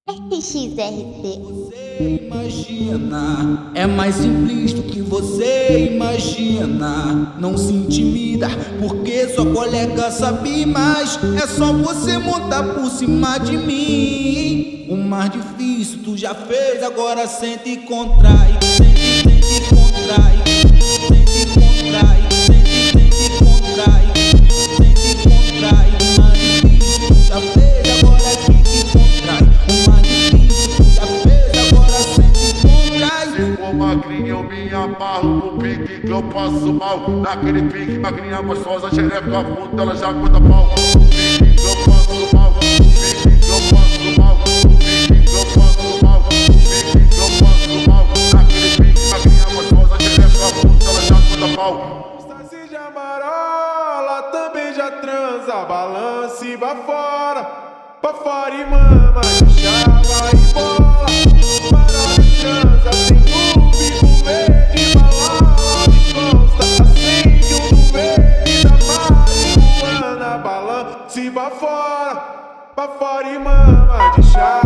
XRT. Você imagina, é mais simples do que você imagina. Não se intimida, porque sua colega sabe mais. É só você montar por cima de mim. O mais difícil tu já fez, agora sente e contrai. Sente e contrai. Sente e contrai. Sente e contrai. Sente e contrai. O mais difícil tu já fez, agora fica e contrai. O mais difícil tu já fez, agora sente e contrai. Se for magrinha eu me amarro no pique que eu passo mal. Naquele pique, magrinha gostosa, xereca puta, ela já conta pau. No pique que eu passo mal, no pique que eu passo mal, no pique que eu passo mal, no pique que eu passo mal. Naquele pique, magrinha gostosa, xereca puta, ela já conta pau. Estase de amarola, também já transa, balance, vai fora e mama, de chava e bola. Marola e transa, tem clube, verde, balão de consta. Acende um verde da marihuana, balance, vai fora e mama, de chava.